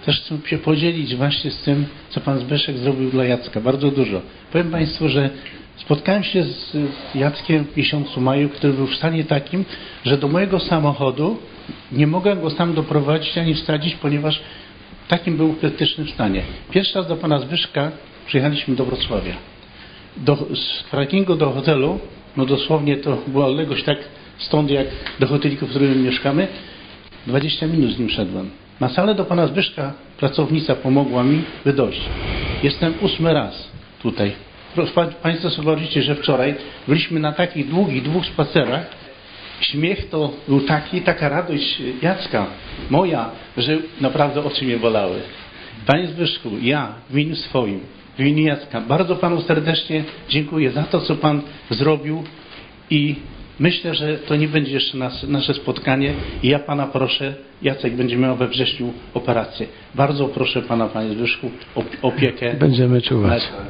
też chcę się podzielić właśnie z tym, co pan Zbyszek zrobił dla Jacka. Bardzo dużo. Powiem państwu, że spotkałem się z Jackiem w miesiącu maju, który był w stanie takim, że do mojego samochodu nie mogłem go sam doprowadzić ani wsadzić, ponieważ takim był w krytycznym stanie. Pierwszy raz do pana Zbyszka przyjechaliśmy do Wrocławia. Z parkingu do hotelu, no dosłownie to była odległość tak stąd jak do hoteliku, w którym mieszkamy, 20 minut z nim szedłem. Na salę do pana Zbyszka pracownica pomogła mi dojść. Jestem 8 raz tutaj. Państwo sobie wyobraźcie, że wczoraj byliśmy na takich długich 2 spacerach. Śmiech to był taka radość Jacka, moja, że naprawdę oczy mnie bolały. Panie Zbyszku, ja w imieniu swoim, w imieniu Jacka, bardzo panu serdecznie dziękuję za to, co pan zrobił i myślę, że to nie będzie jeszcze nasze spotkanie i ja pana proszę, Jacek będzie miał we wrześniu operację. Bardzo proszę pana, panie Zbyszku, o opiekę. Będziemy czuwać.